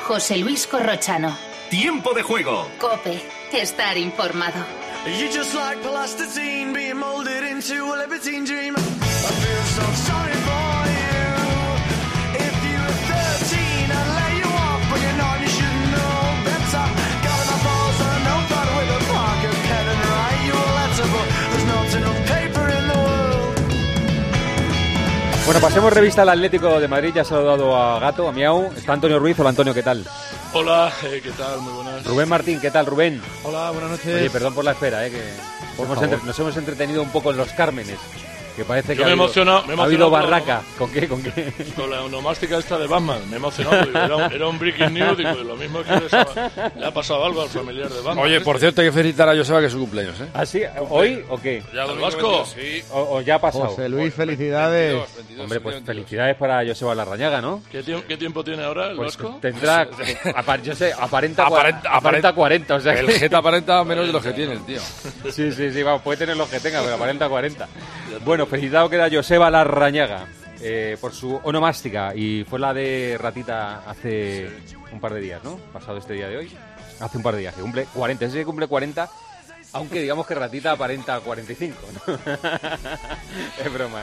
José Luis Corrochano. Tiempo de juego. COPE. Estar informado. You just like plasticine being molded into a libertine dream. I feel so sorry for you. If you were 13, I'd lay you off, but you're not, you should know better. Got enough balls and a notepad with a pocket pen and write you a letter, but there's not enough paper in the world. Bueno, pasemos revista al Atlético de Madrid. Ya ha saludado a Gato, a Miau. Está Antonio Ruiz. Hola, Antonio, ¿qué tal? Hola, ¿qué tal? Muy buenas. Rubén Martín, ¿qué tal, Rubén? Hola, buenas noches. Oye, perdón por la espera, que nos hemos entretenido un poco en los Cármenes. Que parece que me ha habido barraca. ¿Con qué? Con la onomástica esta de Batman. Me he emocionado. Era un breaking news. Digo, lo mismo es que le ha pasado algo al familiar de Batman. Oye, por cierto, hay que felicitar a Joseba, que es su cumpleaños, ¿eh? ¿Ah, sí? ¿Hoy o qué? ¿Ya el Vasco? Sí. ¿O ya ha pasado? José Luis, felicidades. 22, Hombre, pues felicidades para Joseba Larrañaga, ¿no? ¿Qué tiempo tiene ahora el Pues Vasco? tendrá, yo sé, aparenta 40, o sea El Geta aparenta menos de los que tiene el tío. Sí, vamos, puede tener los que tenga, pero aparenta 40. Bueno, felicitado queda Joseba Larrañaga por su onomástica, y fue la de Ratita hace un par de días, ¿no? Pasado este día de hoy, hace un par de días, que cumple 40, ese que cumple 40, aunque digamos que Ratita aparenta 45, ¿no? Es broma.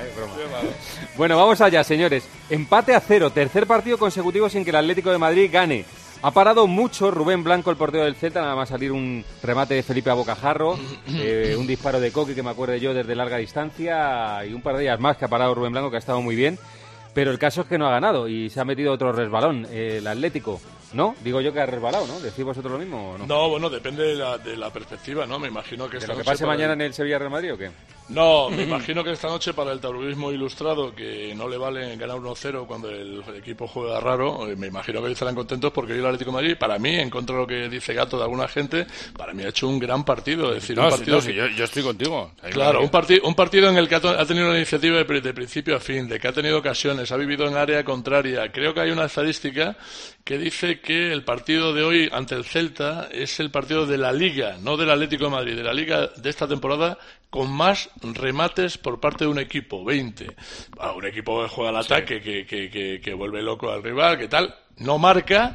Bueno, vamos allá, señores. Empate a 0, tercer partido consecutivo sin que el Atlético de Madrid gane. Ha parado mucho Rubén Blanco, el portero del Celta, nada más salir un remate de Felipe a bocajarro, un disparo de Coqui, que me acuerdo yo, desde larga distancia, y un par de días más que ha parado Rubén Blanco, que ha estado muy bien. Pero el caso es que no ha ganado y se ha metido otro resbalón, el Atlético. ¿No? Digo yo que ha resbalado, ¿no? ¿Decís vosotros lo mismo o no? No, bueno, depende de la perspectiva, ¿no? Me imagino que ¿De esta lo que noche pase mañana en el Sevilla-Real Madrid o qué? No, me imagino que esta noche para el taurudismo ilustrado, que no le vale ganar 1-0 cuando el equipo juega raro, me imagino que estarán contentos porque hoy el Atlético de Madrid, para mí, en contra de lo que dice Gato de alguna gente, para mí ha hecho un gran partido. Es decir, un partido yo estoy contigo. Claro, un partido en el que ha tenido una iniciativa de principio a fin, de que ha tenido ocasiones, ha vivido en área contraria. Creo que hay una estadística que dice que el partido de hoy ante el Celta es el partido de la Liga, no del Atlético de Madrid, de la Liga de esta temporada, con más remates por parte de un equipo, 20. Un equipo que juega al ataque, que vuelve loco al rival, que tal, no marca.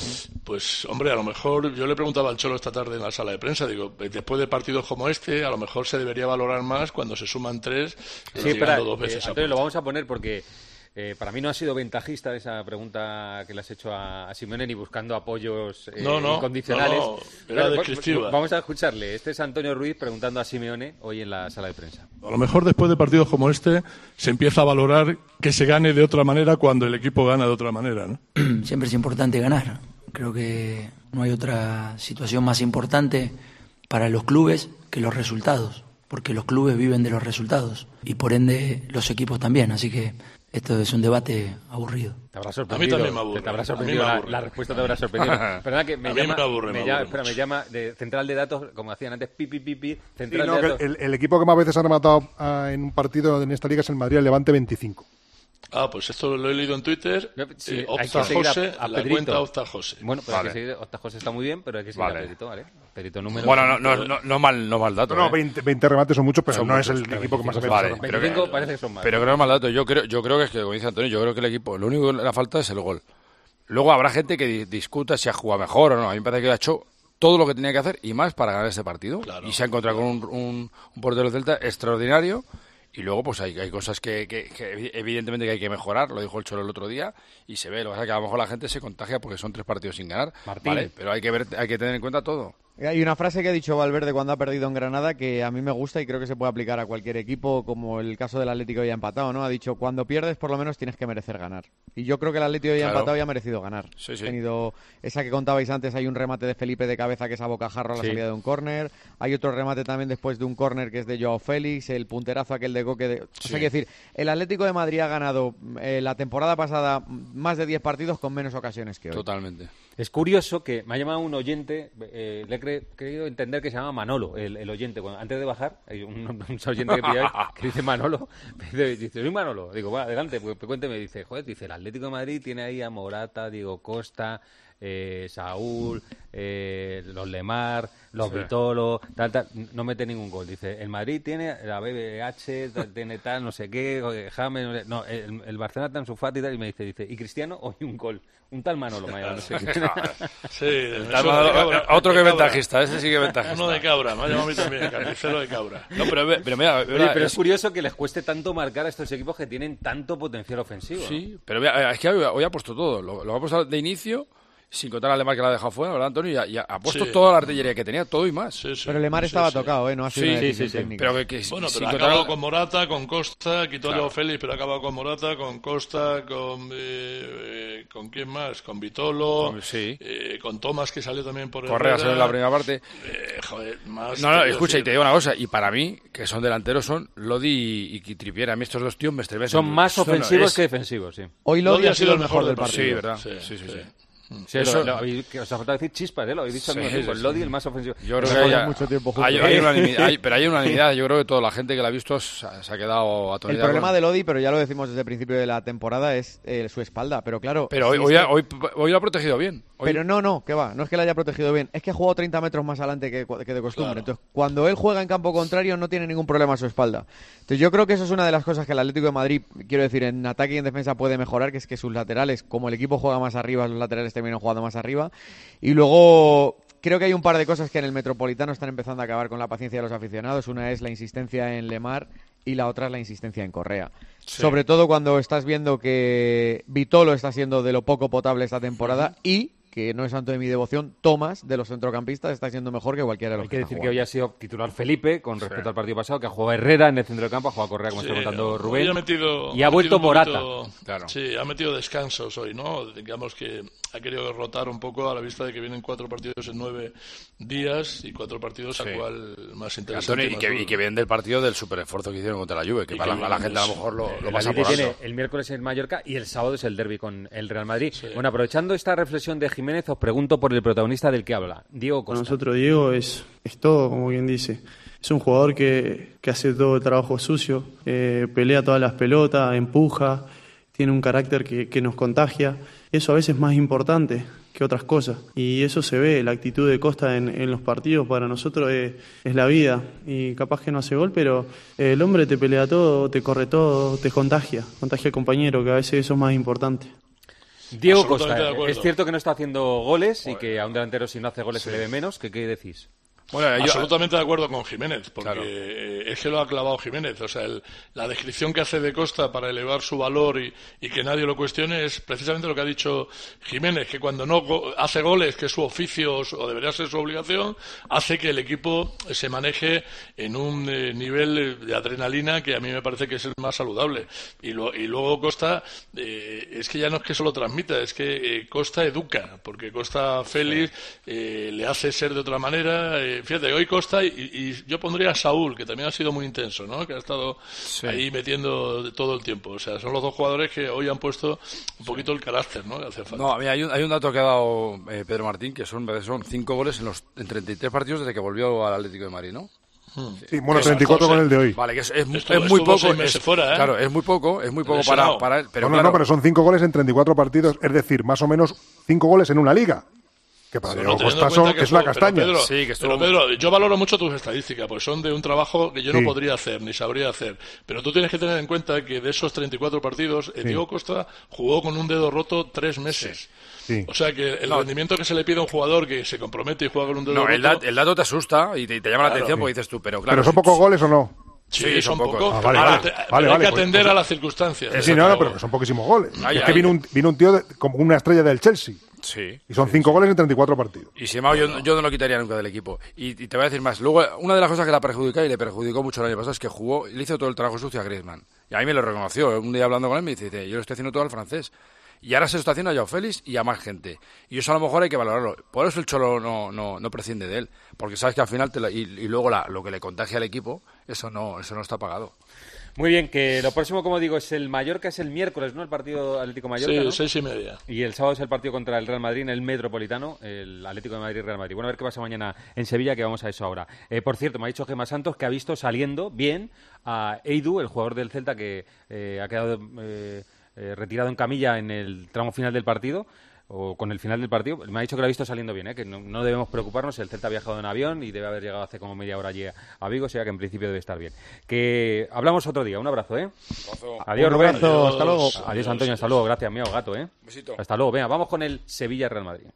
Pues, hombre, a lo mejor, yo le preguntaba al Cholo esta tarde en la sala de prensa, digo, después de partidos como este, a lo mejor se debería valorar más cuando se suman 3, llegando 2 veces a Antonio, lo vamos a poner porque para mí no ha sido ventajista esa pregunta que le has hecho a Simeone, ni buscando apoyos incondicionales. Era descriptiva. Vamos a escucharle. Este es Antonio Ruiz preguntando a Simeone hoy en la sala de prensa. A lo mejor después de partidos como este se empieza a valorar que se gane de otra manera cuando el equipo gana de otra manera, ¿no? Siempre es importante ganar. Creo que no hay otra situación más importante para los clubes que los resultados, porque los clubes viven de los resultados y por ende los equipos también, así que esto es un debate aburrido. Te habrá sorprendido. A mí también me aburre. Te habrá sorprendido la respuesta, te habrá sorprendido. Perdona que me llama de central de datos, como hacían antes, central de datos. El equipo que más veces ha rematado en un partido en esta liga es el Madrid, el Levante 25. Ah, pues esto lo he leído en Twitter. Sí, Opta José, a la Pedrito. cuenta Opta José. Bueno, pues hay que seguir, Opta José está muy bien, pero hay que seguir a Pedrito, ¿vale? Pedrito número. Bueno, no mal dato. No, 20 remates son muchos, pero no es el equipo que más veces ha rematado. 25 parece que son más. Pero creo que es mal dato. Yo creo que es que, como dice Antonio, yo creo que el equipo, lo único que le falta es el gol. Luego habrá gente que discuta si ha jugado mejor o no. A mí me parece que ha hecho todo lo que tenía que hacer y más para ganar ese partido. Claro. Y se ha encontrado con un portero del Celta extraordinario. Y luego pues hay cosas que evidentemente que hay que mejorar, lo dijo el Cholo el otro día, y se ve, lo que pasa es que a lo mejor la gente se contagia porque son 3 partidos sin ganar, Martín. Vale, pero hay que tener en cuenta todo. Hay una frase que ha dicho Valverde cuando ha perdido en Granada que a mí me gusta y creo que se puede aplicar a cualquier equipo, como el caso del Atlético hoy ha empatado, ¿no? Ha dicho, cuando pierdes por lo menos tienes que merecer ganar. Y yo creo que el Atlético hoy ha empatado y ha merecido ganar. Sí. Ha tenido esa que contabais antes, hay un remate de Felipe de cabeza que es a bocajarro a la salida de un córner, hay otro remate también después de un córner que es de Joao Félix, el punterazo aquel de Coque. O sea, quiero decir, el Atlético de Madrid ha ganado la temporada pasada más de 10 partidos con menos ocasiones que hoy. Totalmente. Es curioso que me ha llamado un oyente, le he querido entender que se llama Manolo, el oyente. Antes de bajar, hay un oyente que dice Manolo, dice, soy Manolo. Digo, bueno, adelante, pues cuénteme. Dice, joder, el Atlético de Madrid tiene ahí a Morata, Diego Costa, Saúl, los Lemar, los Vitolo, tal, no mete ningún gol. Dice, el Madrid tiene la BBH, tiene tal, no sé qué, James, no, el Barcelona está en su Fati y tal, y me dice, ¿y Cristiano? Hoy un gol. Un tal Manolo Mayor, no sé qué. Sí, otro que ventajista, ese sí que ventajista. Uno de Cabra, me ha llamado a mí también, carnicero de Cabra. No, pero mira, pero es curioso que les cueste tanto marcar a estos equipos que tienen tanto potencial ofensivo. Sí, ¿no? pero mira, es que hoy ha puesto todo. Lo ha puesto de inicio, sin contar a Lemar que la ha dejado fuera, ¿verdad, Antonio? Y ha puesto toda la artillería que tenía, todo y más. Sí, pero Lemar estaba tocado, ¿no? Ha sido una decisión técnica. Pero bueno, sin pero ha contar acabado con Morata, con Costa, quitó a Joao Félix, pero ha acabado con Morata, con Costa, ¿con quién más? Con Vitolo, con Tomás, que salió también por Correa salió en la primera parte. Más no, escucha, y te digo una cosa, y para mí, que son delanteros, son Lodi y Trippier. A mí estos dos tíos me estremecen. Son más ofensivos que defensivos, sí. Hoy Lodi ha sido el mejor del partido. Sí, ¿verdad? Sí. Sí, eso, os ha faltado decir chispas, lo habéis dicho al mismo tiempo. El Lodi, el más ofensivo. Yo creo que mucho tiempo hay unanimidad, pero hay unanimidad. Yo creo que toda la gente que la ha visto se ha quedado atonida. El problema de Lodi, pero ya lo decimos desde el principio de la temporada, es su espalda. Pero claro. Pero hoy lo ha protegido bien. Pero no, que va. No es que la haya protegido bien. Es que ha jugado 30 metros más adelante que de costumbre. Claro. Entonces, cuando él juega en campo contrario, no tiene ningún problema a su espalda. Entonces, yo creo que eso es una de las cosas que el Atlético de Madrid, quiero decir, en ataque y en defensa puede mejorar, que es que sus laterales, como el equipo juega más arriba, los laterales terminan jugando más arriba. Y luego creo que hay un par de cosas que en el Metropolitano están empezando a acabar con la paciencia de los aficionados. Una es la insistencia en Lemar y la otra es la insistencia en Correa. Sí. Sobre todo cuando estás viendo que Vitolo está siendo de lo poco potable esta temporada y que no es santo de mi devoción, Tomás, de los centrocampistas, está siendo mejor que cualquiera de los que hay que decir que hoy ha sido titular Felipe, con respecto al partido pasado, que ha jugado Herrera en el centro del campo, ha jugado Correa, como está contando Rubén, y ha vuelto Morata. Claro. Sí, ha metido descansos hoy, ¿no? Digamos que ha querido rotar un poco a la vista de que vienen 4 partidos en 9 días y 4 partidos a cual más interesante. Antonio, y que viene del partido del super esfuerzo que hicieron contra la Juve, que para la gente a lo mejor lo pasa por alto. El miércoles es Mallorca y el sábado es el derbi con el Real Madrid. Sí. Bueno, aprovechando esta reflexión de Jiménez, os pregunto por el protagonista del que habla, Diego Costa. Para nosotros Diego es todo, como quien dice. Es un jugador que hace todo el trabajo sucio, pelea todas las pelotas, empuja, tiene un carácter que nos contagia. Eso a veces es más importante que otras cosas. Y eso se ve, la actitud de Costa en los partidos para nosotros es la vida. Y capaz que no hace gol, pero el hombre te pelea todo, te corre todo, te contagia al compañero, que a veces eso es más importante. Diego Costa, es cierto que no está haciendo goles y que a un delantero si no hace goles se le ve menos. ¿Qué decís? Bueno, absolutamente de acuerdo con Jiménez, porque es que lo ha clavado Jiménez. O sea, la descripción que hace de Costa para elevar su valor y que nadie lo cuestione es precisamente lo que ha dicho Jiménez, que cuando no hace goles, que es su oficio o debería ser su obligación, hace que el equipo se maneje en un nivel de adrenalina que a mí me parece que es el más saludable. Y luego Costa, es que ya no es que solo transmita, es que Costa educa, porque Costa Félix le hace ser de otra manera. Fíjate, hoy Costa y yo pondría a Saúl, que también ha sido muy intenso, ¿no? Que ha estado ahí metiendo todo el tiempo. O sea, son los dos jugadores que hoy han puesto un poquito el carácter, ¿no? Que hace falta. No, a mí hay un dato que ha dado Pedro Martín, que son 5 goles en 33 partidos desde que volvió al Atlético de Madrid, ¿no? Sí, bueno, 34 con el de hoy. Vale, que es muy poco. 6 meses fuera, ¿eh? Claro, es muy poco para él. Pero no, pero son 5 goles en 34 partidos, es decir, más o menos 5 goles en una liga. Que para Diego Costa es la castaña. Pero Pedro, yo valoro mucho tus estadísticas, porque son de un trabajo que yo no podría hacer, ni sabría hacer. Pero tú tienes que tener en cuenta que de esos 34 partidos, Diego Costa jugó con un dedo roto 3 meses. Sí. O sea que el rendimiento que se le pide a un jugador que se compromete y juega con un dedo roto... el dato te asusta y te llama la atención porque dices tú, pero claro... ¿Pero son pocos goles o no? Sí, son pocos. Vale, hay que atender a las circunstancias. Sí, pero que son poquísimos goles. Es que vino un tío como una estrella del Chelsea. Sí. Y son 5 goles en 34 partidos. Y si yo no lo quitaría nunca del equipo. Y te voy a decir más. Luego, una de las cosas que la perjudica y le perjudicó mucho el año pasado es que le hizo todo el trabajo sucio a Griezmann. Y a mí me lo reconoció. Un día hablando con él me dice, yo lo estoy haciendo todo al francés. Y ahora se lo está haciendo a Joao Félix y a más gente. Y eso a lo mejor hay que valorarlo. Por eso el Cholo no prescinde de él. Porque sabes que al final, y luego lo que le contagia al equipo, eso no está pagado. Muy bien, que lo próximo, como digo, es el Mallorca, es el miércoles, ¿no? El partido Atlético Mallorca, sí, ¿no? 6:30. Y el sábado es el partido contra el Real Madrid en el Metropolitano, el Atlético de Madrid-Real Madrid. Bueno, a ver qué pasa mañana en Sevilla, que vamos a eso ahora. Por cierto, me ha dicho Gemma Santos que ha visto saliendo bien a Edu, el jugador del Celta que ha quedado retirado en camilla en el tramo final del partido. o con el final del partido, me ha dicho que lo ha visto saliendo bien, que no debemos preocuparnos. El Celta ha viajado en avión y debe haber llegado hace como media hora allí a Vigo, o sea que en principio debe estar bien. Que hablamos otro día. Un abrazo, Adiós, Rubén. Hasta luego. Adiós, Antonio. Hasta luego. Gracias, mío gato, Besito. Hasta luego. Venga, vamos con el Sevilla-Real Madrid.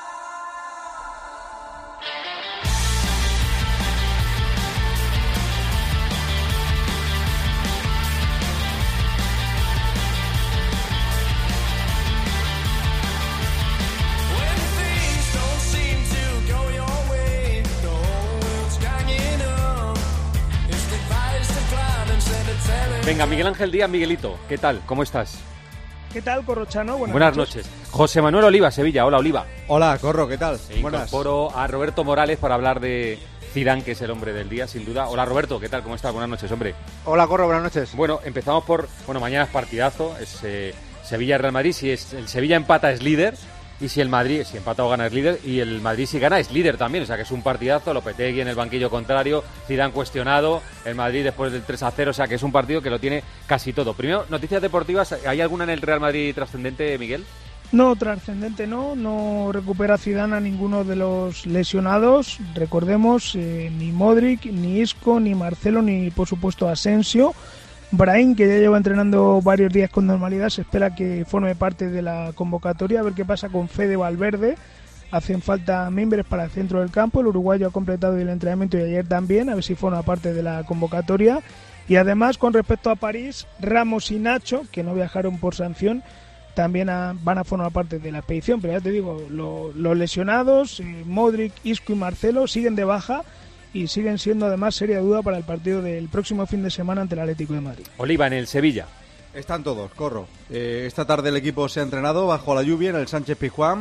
Venga, Miguel Ángel Díaz, Miguelito, ¿qué tal? ¿Cómo estás? ¿Qué tal, Corrochano? Buenas noches. José Manuel Oliva, Sevilla. Hola, Oliva. Hola, Corro, ¿qué tal? Incorporo a Roberto Morales para hablar de Zidane, que es el hombre del día, sin duda. Hola, Roberto, ¿qué tal? ¿Cómo estás? Buenas noches, hombre. Hola, Corro, buenas noches. Bueno, empezamos por... mañana es partidazo, es Sevilla-Real Madrid. Si el Sevilla empata es líder, y si el Madrid, si empata o gana es líder, y el Madrid si gana es líder también, o sea que es un partidazo. Lopetegui en el banquillo contrario, Zidane cuestionado, el Madrid después del 3-0, o sea que es un partido que lo tiene casi todo. Primero, noticias deportivas, ¿hay alguna en el Real Madrid trascendente, Miguel? No, trascendente no recupera Zidane a ninguno de los lesionados, recordemos, ni Modric, ni Isco, ni Marcelo, ni por supuesto Asensio. Brahim, que ya lleva entrenando varios días con normalidad, se espera que forme parte de la convocatoria, a ver qué pasa con Fede Valverde. Hacen falta miembros para el centro del campo, el uruguayo ha completado el entrenamiento y ayer también, a ver si forma parte de la convocatoria. Y además, con respecto a París, Ramos y Nacho, que no viajaron por sanción, también van a formar parte de la expedición, pero ya te digo, los lesionados, Modric, Isco y Marcelo, siguen de baja y siguen siendo además seria duda para el partido del próximo fin de semana ante el Atlético de Madrid. Oliva, en el Sevilla. Están todos, Corro. Esta tarde el equipo se ha entrenado bajo la lluvia en el Sánchez Pizjuán,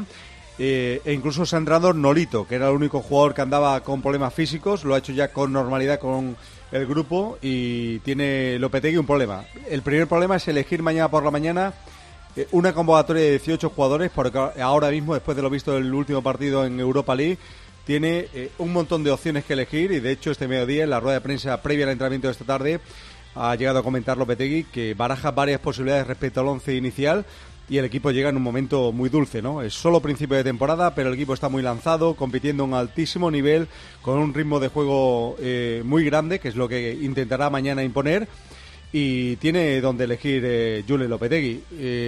e incluso se ha entrenado Nolito, que era el único jugador que andaba con problemas físicos, lo ha hecho ya con normalidad con el grupo, y tiene Lopetegui un problema. El primer problema es elegir mañana por la mañana una convocatoria de 18 jugadores, porque ahora mismo, después de lo visto del último partido en Europa League, tiene un montón de opciones que elegir, y de hecho este mediodía, en la rueda de prensa previa al entrenamiento de esta tarde, ha llegado a comentar Lopetegui que baraja varias posibilidades respecto al 11 inicial, y el equipo llega en un momento muy dulce, ¿no? Es solo principio de temporada, pero el equipo está muy lanzado, compitiendo a un altísimo nivel, con un ritmo de juego muy grande, que es lo que intentará mañana imponer, y tiene donde elegir Julen Lopetegui.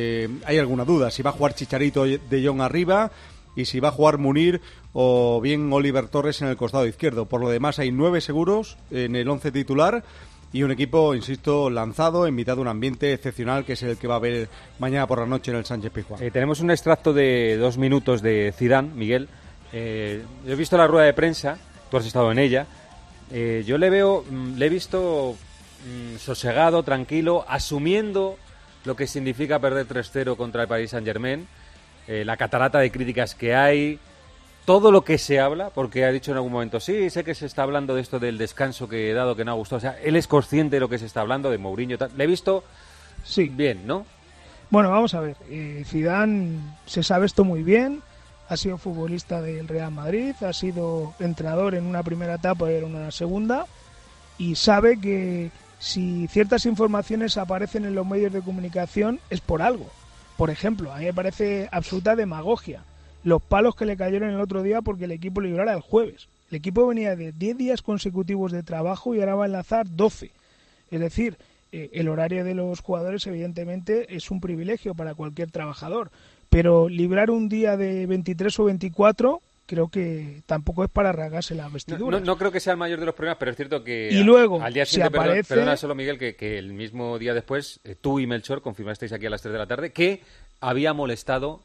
Hay alguna duda, si va a jugar Chicharito de Jong arriba, y si va a jugar Munir o bien Oliver Torres en el costado izquierdo. Por lo demás, hay 9 seguros en el 11 titular, y un equipo, insisto, lanzado en mitad de un ambiente excepcional, que es el que va a haber mañana por la noche en el Sánchez Pizjuán. Tenemos un extracto de 2 minutos de Zidane, Miguel. He visto la rueda de prensa, tú has estado en ella. Yo le he visto sosegado, tranquilo, asumiendo lo que significa perder 3-0 contra el Paris Saint-Germain, la catarata de críticas que hay, todo lo que se habla, porque ha dicho en algún momento, sí, sé que se está hablando de esto del descanso que he dado, que no ha gustado. O sea, él es consciente de lo que se está hablando, de Mourinho. Le he visto bien, ¿no? Bueno, vamos a ver. Zidane se sabe esto muy bien. Ha sido futbolista del Real Madrid, ha sido entrenador en una primera etapa y en una segunda, y sabe que si ciertas informaciones aparecen en los medios de comunicación es por algo. Por ejemplo, a mí me parece absoluta demagogia los palos que le cayeron el otro día porque el equipo librara el jueves. El equipo venía de 10 días consecutivos de trabajo y ahora va a enlazar 12. Es decir, el horario de los jugadores evidentemente es un privilegio para cualquier trabajador, pero librar un día de 23 o 24 creo que tampoco es para rasgarse las vestiduras. No creo que sea el mayor de los problemas, pero es cierto que y luego, al día siguiente, perdona solo, Miguel, que el mismo día después, tú y Melchor confirmasteis aquí a las 3 de la tarde que había molestado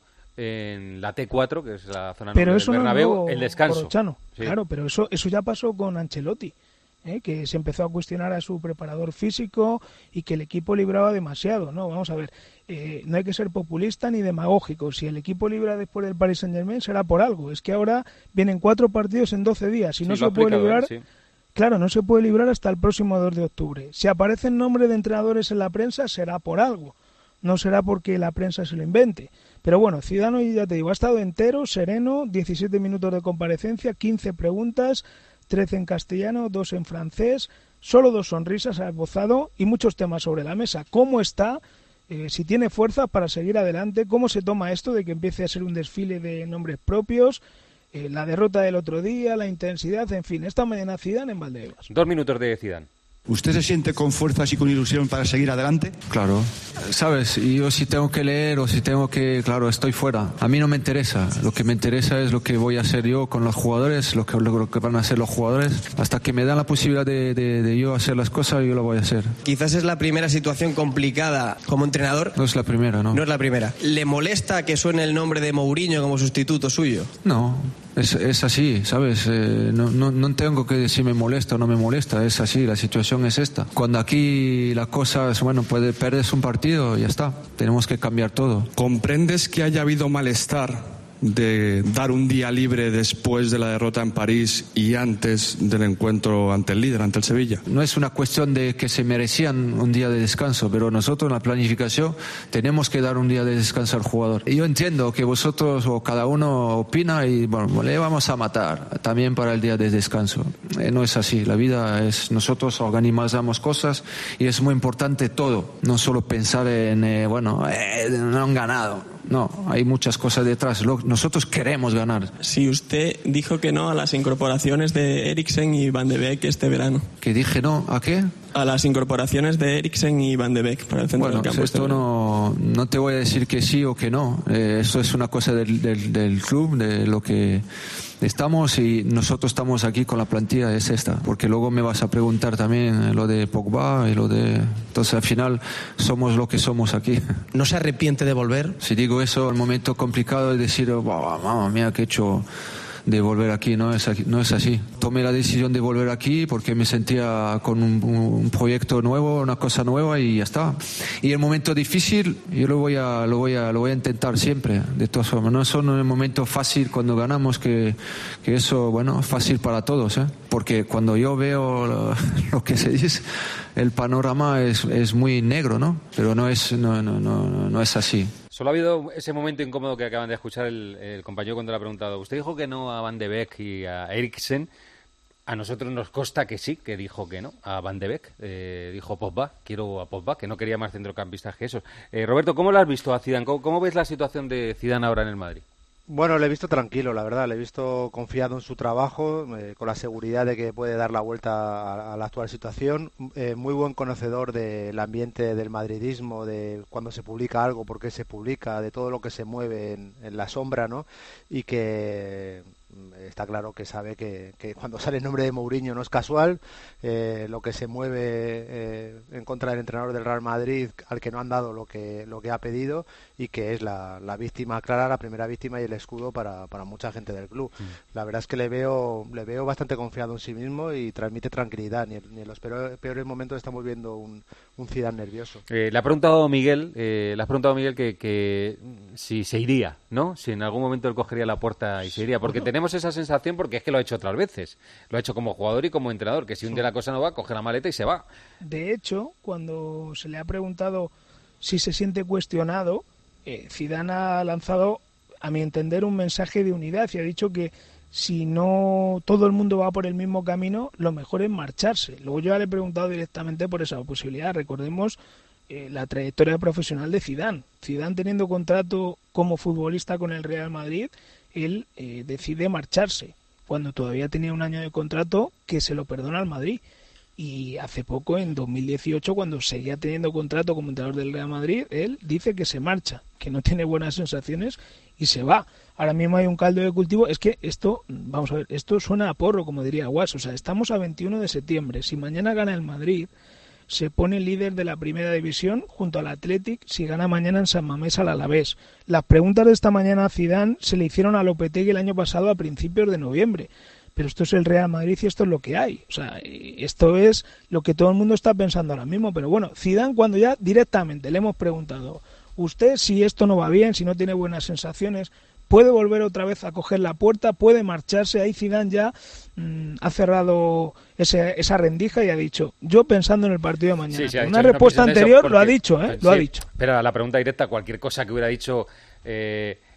en la T4, que es la zona norte del Bernabéu, el descanso. Sí. Claro, pero eso ya pasó con Ancelotti, que se empezó a cuestionar a su preparador físico y que el equipo libraba demasiado. No, vamos a ver, no hay que ser populista ni demagógico. Si el equipo libra después del Paris Saint-Germain será por algo. Es que ahora vienen 4 partidos en 12 días y no se puede librar. Claro, no se puede librar hasta el próximo 2 de octubre. Si aparecen nombres de entrenadores en la prensa será por algo. No será porque la prensa se lo invente. Pero bueno, Zidane, ya te digo, ha estado entero, sereno, 17 minutos de comparecencia, 15 preguntas, 13 en castellano, 2 en francés, solo 2 sonrisas ha esbozado y muchos temas sobre la mesa. ¿Cómo está? si tiene fuerzas para seguir adelante, cómo se toma esto de que empiece a ser un desfile de nombres propios, la derrota del otro día, la intensidad, en fin, esta mañana Zidane en Valdebebas. 2 minutos de Zidane. ¿Usted se siente con fuerzas y con ilusión para seguir adelante? Claro. Sabes, yo si tengo que leer o si tengo que... Claro, estoy fuera. A mí no me interesa. Lo que me interesa es lo que voy a hacer yo con los jugadores, lo que van a hacer los jugadores. Hasta que me dan la posibilidad de yo hacer las cosas, yo lo voy a hacer. Quizás es la primera situación complicada como entrenador. No es la primera, ¿no? No es la primera. ¿Le molesta que suene el nombre de Mourinho como sustituto suyo? No. Es así, ¿sabes? No tengo que decir me molesta o no me molesta, es así, la situación es esta. Cuando aquí las cosas, perdes un partido, ya está, tenemos que cambiar todo. ¿Comprendes que haya habido malestar de dar un día libre después de la derrota en París y antes del encuentro ante el líder, ante el Sevilla? No es una cuestión de que se merecían un día de descanso, pero nosotros en la planificación tenemos que dar un día de descanso al jugador. Y yo entiendo que vosotros o cada uno opina y le vamos a matar también para el día de descanso. No es así, la vida es, nosotros organizamos cosas y es muy importante todo, no solo pensar en, no han ganado. No, hay muchas cosas detrás. Nosotros queremos ganar. Si usted dijo que no a las incorporaciones de Eriksen y Van de Beek este verano. ¿Que dije no? ¿A qué? A las incorporaciones de Eriksen y Van de Beek para el centro del campo. Esto no te voy a decir que sí o que no. Eso es una cosa del club, de lo que estamos, y nosotros estamos aquí con la plantilla, es esta. Porque luego me vas a preguntar también lo de Pogba y lo de... Entonces al final somos lo que somos aquí. ¿No se arrepiente de volver? Si digo eso, el momento complicado es decir, mamá mía, ¿qué he hecho de volver aquí? No es así. Tomé la decisión de volver aquí porque me sentía con un proyecto nuevo, una cosa nueva, y ya está. Y el momento difícil yo lo voy a intentar siempre, de todas formas. No es un momento fácil cuando ganamos, que eso, es fácil para todos, porque cuando yo veo lo que se dice, el panorama es muy negro, ¿no? Pero no es así. Solo ha habido ese momento incómodo que acaban de escuchar el compañero cuando le ha preguntado. Usted dijo que no a Van de Beek y a Eriksen. A nosotros nos consta que sí, que dijo que no a Van de Beek. Dijo Pogba, quiero a Pogba, que no quería más centrocampistas que esos. Roberto, ¿cómo lo has visto a Zidane? ¿Cómo ves la situación de Zidane ahora en el Madrid? Bueno, le he visto tranquilo, la verdad, le he visto confiado en su trabajo, con la seguridad de que puede dar la vuelta a la actual situación, muy buen conocedor del ambiente del madridismo, de cuando se publica algo, por qué se publica, de todo lo que se mueve en la sombra, ¿no? Y que está claro que sabe que cuando sale el nombre de Mourinho no es casual, lo que se mueve en contra del entrenador del Real Madrid, al que no han dado lo que ha pedido, y que es la víctima clara, la primera víctima y el escudo para mucha gente del club. La verdad es que le veo bastante confiado en sí mismo y transmite tranquilidad. Ni en los peores momentos estamos viendo un Zidane nervioso. Le ha preguntado Miguel que si se iría, ¿no? Si en algún momento él cogería la puerta y se iría, porque tenemos esa sensación, porque es que lo ha hecho otras veces. Lo ha hecho como jugador y como entrenador, que si un día la cosa no va, coge la maleta y se va. De hecho, cuando se le ha preguntado si se siente cuestionado, Zidane ha lanzado, a mi entender, un mensaje de unidad y ha dicho que si no todo el mundo va por el mismo camino, lo mejor es marcharse. Luego yo le he preguntado directamente por esa posibilidad. Recordemos la trayectoria profesional de Zidane. Zidane, teniendo contrato como futbolista con el Real Madrid, él decide marcharse cuando todavía tenía un año de contrato que se lo perdona al Madrid. Y hace poco, en 2018, cuando seguía teniendo contrato como entrenador del Real Madrid, él dice que se marcha, que no tiene buenas sensaciones y se va. Ahora mismo hay un caldo de cultivo. Es que esto, vamos a ver, esto suena a porro, como diría Guas. O sea, estamos a 21 de septiembre. Si mañana gana el Madrid, se pone líder de la primera división junto al Athletic si gana mañana en San Mamés al Alavés. Las preguntas de esta mañana a Zidane se le hicieron a Lopetegui el año pasado a principios de noviembre. Pero esto es el Real Madrid y esto es lo que hay. O sea, esto es lo que todo el mundo está pensando ahora mismo. Pero bueno, Zidane, cuando ya directamente le hemos preguntado, usted, si esto no va bien, si no tiene buenas sensaciones, puede volver otra vez a coger la puerta, puede marcharse. Ahí Zidane ya ha cerrado esa rendija y ha dicho, yo pensando en el partido de mañana. Sí, una respuesta anterior porque, lo ha dicho, lo ha dicho. Pero la pregunta directa, cualquier cosa que hubiera dicho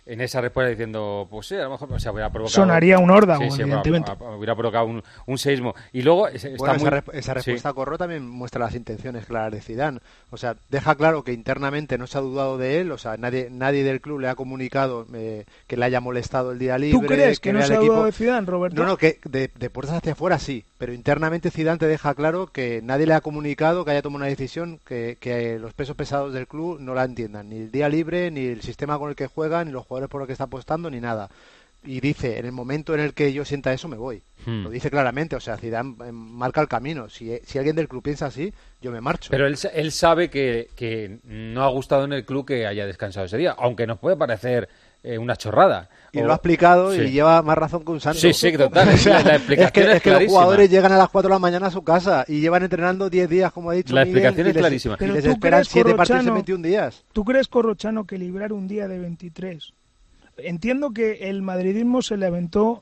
en esa respuesta diciendo, pues sí, a lo mejor hubiera provocado... Sonaría un órdago, evidentemente. Hubiera provocado un seísmo. Y luego... Esa respuesta, Corro, también muestra las intenciones claras de Zidane. O sea, deja claro que internamente no se ha dudado de él, o sea, nadie del club le ha comunicado que le haya molestado el día libre. ¿Tú crees que no se ha dudado de Zidane, Roberto? No, que de puertas hacia afuera sí, pero internamente Zidane te deja claro que nadie le ha comunicado que haya tomado una decisión que los pesos pesados del club no la entiendan, ni el día libre, ni el sistema con el que juegan, ni los jugadores por los que está apostando, ni nada. Y dice, en el momento en el que yo sienta eso, me voy. Lo dice claramente, o sea, Zidane marca el camino. Si alguien del club piensa así, yo me marcho. Pero él sabe que no ha gustado en el club que haya descansado ese día, aunque nos puede parecer una chorrada. Y lo ha explicado y lleva más razón que un santo. Sí, total. O sea, la explicación es que los jugadores llegan a las 4 de la mañana a su casa y llevan entrenando 10 días, como ha dicho La Miguel, explicación es clarísima. Y les esperan 7 partidos en 21 días. ¿Tú crees, Corrochano, que librar un día de 23? Entiendo que el madridismo se levantó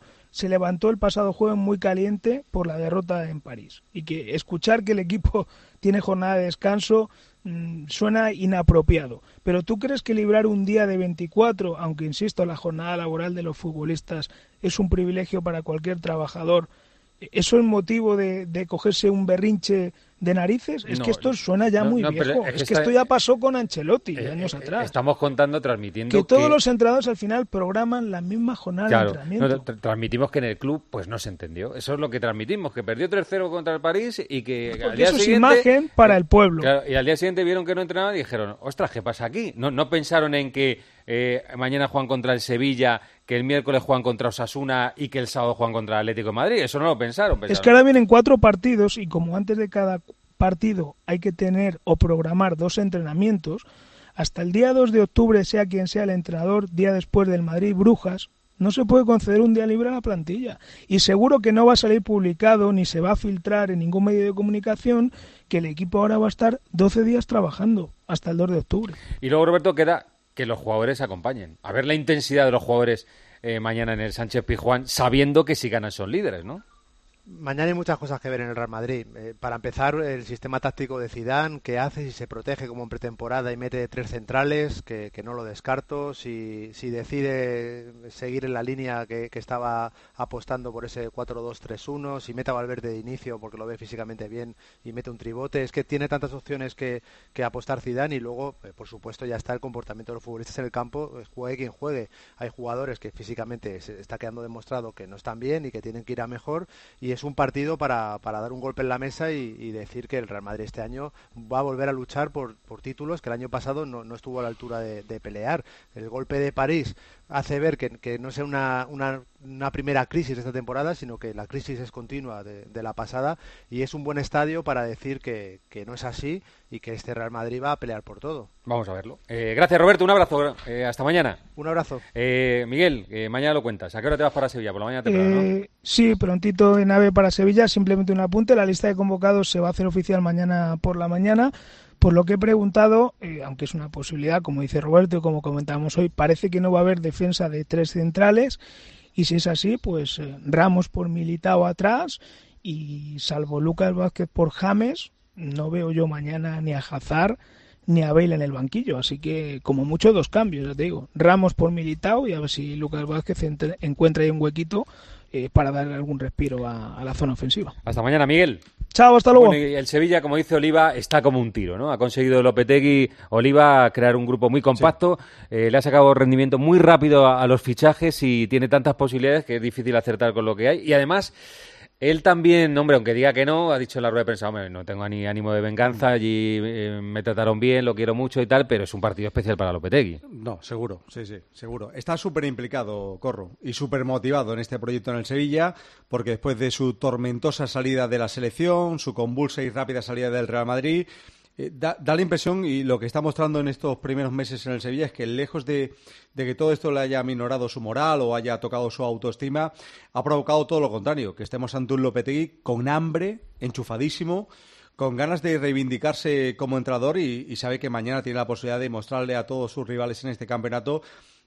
el pasado jueves muy caliente por la derrota en París y que escuchar que el equipo tiene jornada de descanso suena inapropiado. Pero ¿tú crees que librar un día de 24, aunque insisto, la jornada laboral de los futbolistas es un privilegio para cualquier trabajador, eso es motivo de cogerse un berrinche de narices? Es que esto suena ya muy viejo. Es que esto ya pasó con Ancelotti años atrás. Estamos transmitiendo que todos los entrenadores al final programan la misma jornada de entrenamiento. Transmitimos que en el club pues no se entendió. Eso es lo que transmitimos, que perdió 3-0 contra el París y que al día eso siguiente... es imagen para el pueblo. Claro, y al día siguiente vieron que no entrenaban y dijeron, ostras, ¿qué pasa aquí? No pensaron en que mañana juegan contra el Sevilla, que el miércoles juegan contra Osasuna y que el sábado juegan contra el Atlético de Madrid. Eso no lo pensaron. Es que ahora vienen 4 partidos y como antes de cada partido hay que tener o programar 2 entrenamientos, hasta el día 2 de octubre, sea quien sea el entrenador, día después del Madrid-Brujas, no se puede conceder un día libre a la plantilla. Y seguro que no va a salir publicado ni se va a filtrar en ningún medio de comunicación que el equipo ahora va a estar 12 días trabajando hasta el 2 de octubre. Y luego, Roberto, queda que los jugadores acompañen. A ver la intensidad de los jugadores mañana en el Sánchez Pizjuán, sabiendo que si ganan son líderes, ¿no? Mañana hay muchas cosas que ver en el Real Madrid. Para empezar, el sistema táctico de Zidane, qué hace, si se protege como en pretemporada y mete 3 centrales, que no lo descarto, si decide seguir en la línea que estaba apostando por ese 4-2-3-1, si mete a Valverde de inicio porque lo ve físicamente bien y mete un tribote. Es que tiene tantas opciones que apostar Zidane y luego, por supuesto, ya está el comportamiento de los futbolistas en el campo, juegue quien juegue. Hay jugadores que físicamente se está quedando demostrado que no están bien y que tienen que ir a mejor, y es un partido para dar un golpe en la mesa y decir que el Real Madrid este año va a volver a luchar por títulos que el año pasado no estuvo a la altura de pelear. El golpe de París hace ver que no sea una primera crisis de esta temporada, sino que la crisis es continua de la pasada, y es un buen estadio para decir que no es así y que este Real Madrid va a pelear por todo. Vamos a verlo. Gracias, Roberto, un abrazo, hasta mañana. Un abrazo. Miguel, mañana lo cuentas. ¿A qué hora te vas para Sevilla? Por la mañana temprano, ¿no? Sí, prontito en AVE para Sevilla. Simplemente un apunte, la lista de convocados se va a hacer oficial mañana por la mañana. Por lo que he preguntado, aunque es una posibilidad, como dice Roberto y como comentábamos hoy, parece que no va a haber defensa de 3 centrales, y si es así, pues Ramos por Militao atrás, y salvo Lucas Vázquez por James, no veo yo mañana ni a Hazard ni a Bale en el banquillo, así que como mucho 2 cambios, ya te digo, Ramos por Militao y a ver si Lucas Vázquez encuentra ahí un huequito para dar algún respiro a la zona ofensiva. Hasta mañana, Miguel. Chao, hasta luego. Bueno, y el Sevilla, como dice Oliva, está como un tiro, ¿no? Ha conseguido Lopetegui, Oliva, crear un grupo muy compacto, le ha sacado rendimiento muy rápido a los fichajes y tiene tantas posibilidades que es difícil acertar con lo que hay. Y además, él también, hombre, aunque diga que no, ha dicho en la rueda de prensa, hombre, no tengo ni ánimo de venganza, allí me trataron bien, lo quiero mucho y tal, pero es un partido especial para Lopetegui. No, seguro, sí, seguro. Está súper implicado, Corro, y súper motivado en este proyecto en el Sevilla, porque después de su tormentosa salida de la selección, su convulsa y rápida salida del Real Madrid, da la impresión, y lo que está mostrando en estos primeros meses en el Sevilla, es que lejos de que todo esto le haya aminorado su moral o haya tocado su autoestima, ha provocado todo lo contrario, que estemos ante un Lopetegui con hambre, enchufadísimo, con ganas de reivindicarse como entrenador y sabe que mañana tiene la posibilidad de mostrarle a todos sus rivales en este campeonato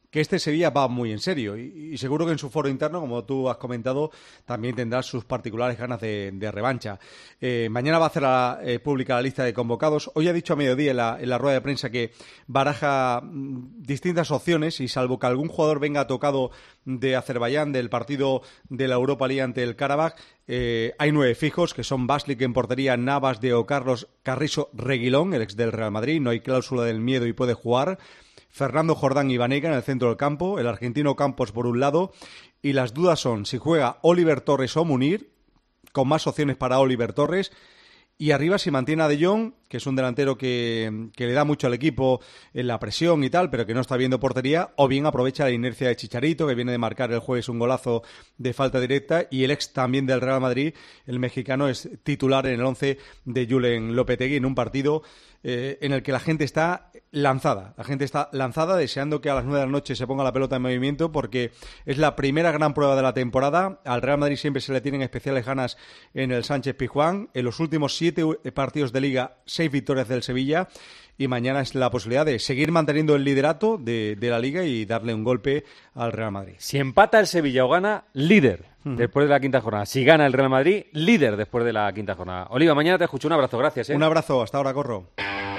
que este Sevilla va muy en serio y seguro que en su foro interno, como tú has comentado, también tendrá sus particulares ganas de revancha. Mañana va a hacer pública la lista de convocados. Hoy ha dicho a mediodía en la rueda de prensa que baraja distintas opciones y salvo que algún jugador venga tocado de Azerbaiyán, del partido de la Europa League ante el Karabaj, hay 9 fijos, que son Baslik en portería, Navas, Diego Carlos, Carrizo, Reguilón, el ex del Real Madrid, no hay cláusula del miedo y puede jugar. Fernando Jordán y Banega en el centro del campo, el argentino Campos por un lado, y las dudas son si juega Oliver Torres o Munir, con más opciones para Oliver Torres, y arriba si mantiene a De Jong, que es un delantero que le da mucho al equipo en la presión y tal, pero que no está viendo portería, o bien aprovecha la inercia de Chicharito, que viene de marcar el jueves un golazo de falta directa, y el ex también del Real Madrid, el mexicano, es titular en el 11 de Julen Lopetegui en un partido en el que la gente está lanzada. La gente está lanzada, deseando que a las 9 de la noche se ponga la pelota en movimiento, porque es la primera gran prueba de la temporada. Al Real Madrid siempre se le tienen especiales ganas en el Sánchez-Pizjuán. En los últimos 7 partidos de Liga, 6 victorias del Sevilla. Y mañana es la posibilidad de seguir manteniendo el liderato de la Liga y darle un golpe al Real Madrid. Si empata el Sevilla o gana, líder después de la quinta jornada. Si gana el Real Madrid, líder después de la quinta jornada. Oliva, mañana te escucho. Un abrazo, gracias. Un abrazo, hasta ahora, Corro.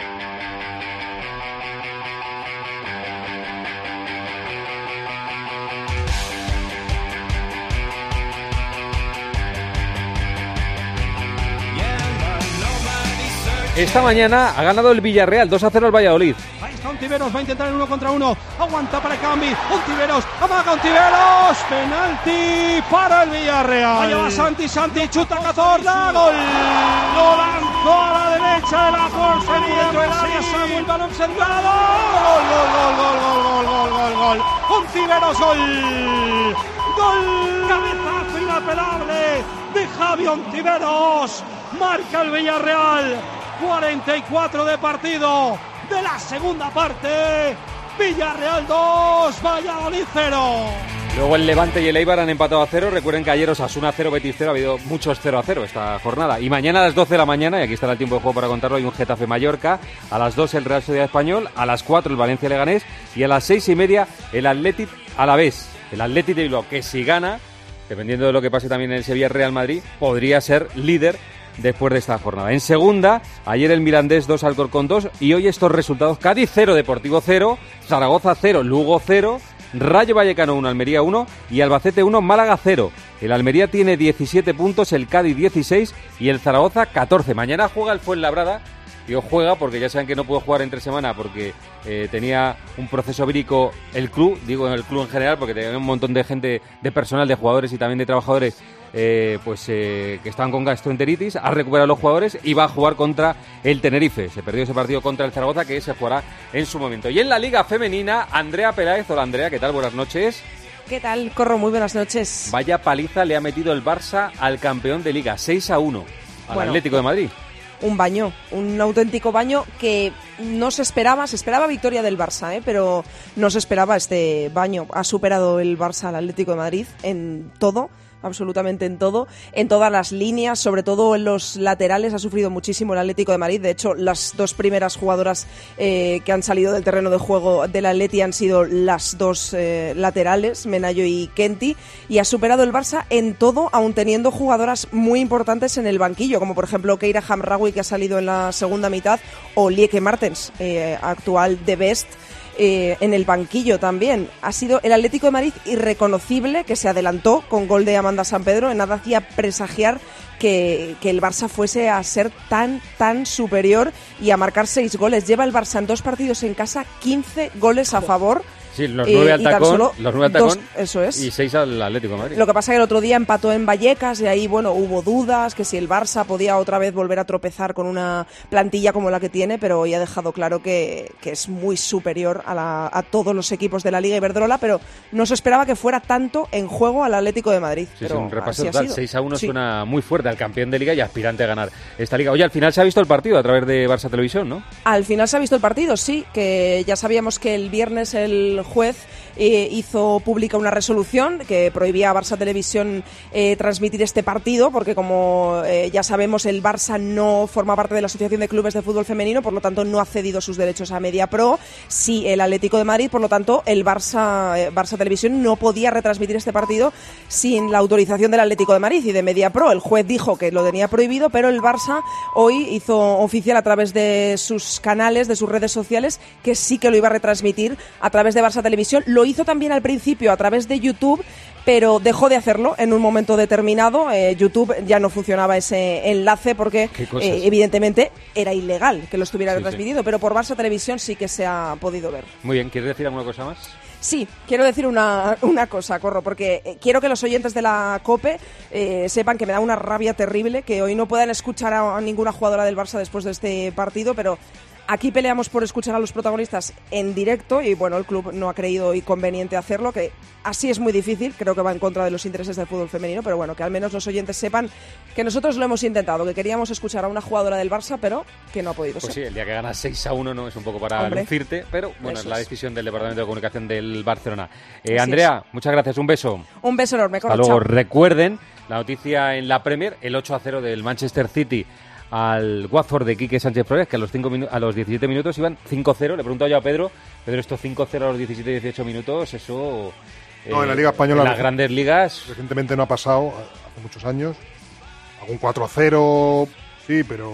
Esta mañana ha ganado el Villarreal 2-0 al Valladolid. Ahí está Ontiveros, va a intentar el 1 contra 1. Aguanta para Cambi. Ontiveros, amaga Ontiveros. Penalti para el Villarreal. Allá va Santi, chuta Cazorla. Gol. Lo lanzó a la derecha de la portería. Dentro del área, Samuel, balón centrado. Gol. Ontiveros, gol. Gol. Cabezazo inapelable de Javi Ontiveros. Marca el Villarreal. 44 de partido de la segunda parte. Villarreal 2, Valladolid 0. Luego el Levante y el Eibar han empatado a 0. Recuerden que ayer Osasuna 0, Betis 0. Ha habido muchos 0-0 esta jornada. Y mañana a las 12 de la mañana, y aquí estará el tiempo de juego para contarlo, hay un Getafe Mallorca. A las 2 el Real Sociedad Español. A las 4 el Valencia Leganés. Y a las 6:30 el Athletic Alavés. El Athletic de Bilbao, que si gana, dependiendo de lo que pase también en el Sevilla Real Madrid, podría ser líder después de esta jornada. En segunda, ayer el Mirandés 2, Alcorcón 2, y hoy estos resultados: Cádiz 0, Deportivo 0, Zaragoza 0, Lugo 0, Rayo Vallecano 1, Almería 1 y Albacete 1, Málaga 0. El Almería tiene 17 puntos, el Cádiz 16 y el Zaragoza 14. Mañana juega el Fuenlabrada. Digo juega porque ya saben que no puede jugar entre semana porque tenía un proceso vírico el club, digo el club en general, porque tenía un montón de gente, de personal, de jugadores y también de trabajadores que estaban con gastroenteritis. Ha recuperado los jugadores y va a jugar contra el Tenerife. Se perdió ese partido contra el Zaragoza, que se jugará en su momento. Y en la Liga Femenina, Andrea Peláez. Hola Andrea, ¿qué tal? Buenas noches. ¿Qué tal, Corro? Muy buenas noches. Vaya paliza le ha metido el Barça al campeón de Liga, 6-1 al Atlético de Madrid. Un baño, un auténtico baño que no se esperaba victoria del Barça, pero no se esperaba este baño. Ha superado el Barça al Atlético de Madrid en todo, absolutamente en todo, en todas las líneas, sobre todo en los laterales ha sufrido muchísimo el Atlético de Madrid. De hecho, las dos primeras jugadoras que han salido del terreno de juego del Atleti han sido las dos laterales, Menayo y Kenty, y ha superado el Barça en todo, aun teniendo jugadoras muy importantes en el banquillo, como por ejemplo Keira Hamraoui, que ha salido en la segunda mitad, o Lieke Martens, actual de Best, en el banquillo también. Ha sido el Atlético de Madrid irreconocible, que se adelantó con gol de Amanda Sampedro. En nada hacía presagiar que el Barça fuese a ser tan superior y a marcar 6 goles. Lleva el Barça en 2 partidos en casa 15 goles a favor. Sí, los 9 al tacón, eso es. Y 6 al Atlético de Madrid. Lo que pasa es que el otro día empató en Vallecas y ahí, bueno, hubo dudas, que si el Barça podía otra vez volver a tropezar con una plantilla como la que tiene, pero hoy ha dejado claro que es muy superior a todos los equipos de la Liga Iberdrola, pero no se esperaba que fuera tanto en juego al Atlético de Madrid. Sí, es un repaso total, 6-1 suena muy fuerte al campeón de Liga y aspirante a ganar esta Liga. Oye, al final se ha visto el partido a través de Barça Televisión, ¿no? Al final se ha visto el partido, sí, que ya sabíamos que el viernes el juez hizo pública una resolución que prohibía a Barça Televisión transmitir este partido, porque como ya sabemos, el Barça no forma parte de la Asociación de Clubes de Fútbol Femenino, por lo tanto no ha cedido sus derechos a MediaPro, sí el Atlético de Madrid, por lo tanto el Barça Televisión no podía retransmitir este partido sin la autorización del Atlético de Madrid y de MediaPro. El juez dijo que lo tenía prohibido, pero el Barça hoy hizo oficial a través de sus canales, de sus redes sociales, que sí que lo iba a retransmitir a través de Barça Televisión. Lo hizo también al principio a través de YouTube, pero dejó de hacerlo en un momento determinado. YouTube ya no funcionaba ese enlace porque evidentemente era ilegal que lo estuviera retransmitido, pero por Barça Televisión sí que se ha podido ver. Muy bien, ¿quieres decir alguna cosa más? Sí, quiero decir una cosa, Corro, porque quiero que los oyentes de la COPE sepan que me da una rabia terrible que hoy no puedan escuchar a ninguna jugadora del Barça después de este partido, pero aquí peleamos por escuchar a los protagonistas en directo y bueno, el club no ha creído conveniente hacerlo, que así es muy difícil, creo que va en contra de los intereses del fútbol femenino, pero bueno, que al menos los oyentes sepan que nosotros lo hemos intentado, que queríamos escuchar a una jugadora del Barça, pero que no ha podido ser. Sí, el día que ganas 6-1 no es un poco para lucirte, pero bueno, es la decisión del Departamento de Comunicación del Barcelona. Andrea, muchas gracias, un beso. Un beso enorme, Hasta luego. Recuerden la noticia en la Premier, el 8-0 del Manchester City al Watford de Quique Sánchez Flores, que a los 17 minutos iban 5-0. Le pregunto yo a Pedro, estos 5-0 a los 17-18 minutos, eso... No, en la Liga Española... En las grandes ligas... Recientemente no ha pasado, hace muchos años. Algún 4-0, sí, pero...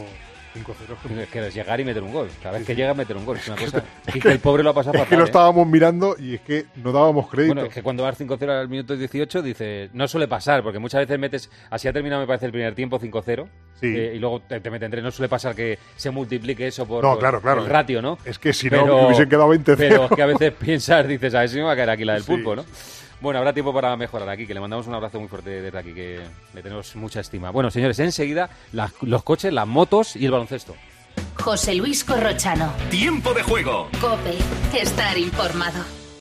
5-0. Es que es llegar y meter un gol. Cada vez que llega, meter un gol. Es una cosa... Es que el pobre lo ha pasado fatal. Es que lo estábamos mirando y es que no dábamos crédito. Bueno, es que cuando vas 5-0 al minuto 18, dice, no suele pasar, porque muchas veces metes... Así ha terminado, me parece, el primer tiempo 5-0. Sí. Y luego te meten 3. No suele pasar que se multiplique eso por el ratio, ¿no? Es que si no, hubiesen quedado 20-0. Pero es que a veces piensas, dices, a ver si me va a caer aquí la del pulpo, ¿no? Bueno, habrá tiempo para mejorar aquí, que le mandamos un abrazo muy fuerte desde aquí, que le tenemos mucha estima. Bueno, señores, enseguida los coches, las motos y el baloncesto. José Luis Corrochano. Tiempo de juego. COPE. Estar informado.